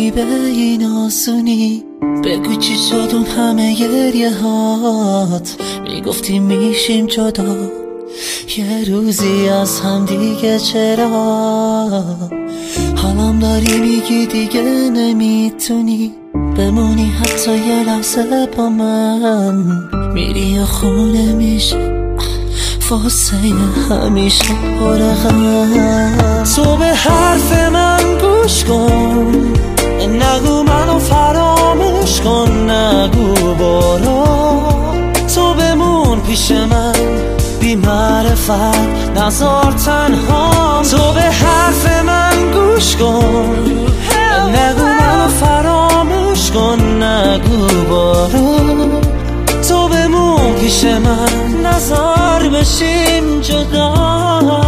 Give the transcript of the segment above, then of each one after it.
نمیگی به این آسونی، بگو چی شد اون همه گریه هات. میگفتی میشیم جدا یه روزی از هم دیگه، چرا حالم داری میگی دیگه نمیتونی بمونی حتی یه لحظه با من؟ میری و خونه میشه واسه همیشه پر غم. تو به حرف من گوش کن، نگو منو فراموش کن، نگو برو، تو بمون پیش من بی معرفت، نذار تنها. تو به حرف من گوش کن، نگو منو فراموش کن، نگو برو، تو بمون پیش من، نذار بشیم جدا.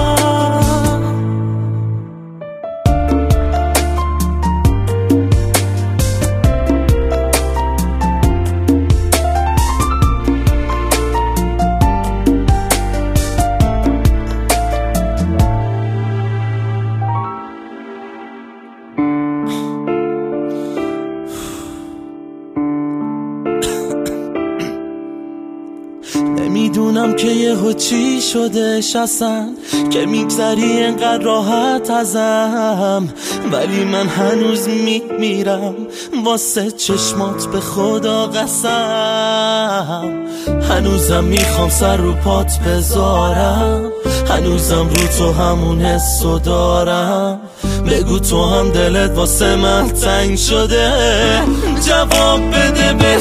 نمیدونم که یهو چی شده شستن که میگذری انقدر راحت ازم، ولی من هنوز میمیرم واسه چشمات، به خدا قسم. هنوزم میخوام سر رو پات بذارم، هنوزم رو تو همون حسو دارم. بگو تو هم دلت واسه من تنگ شده، جواب بده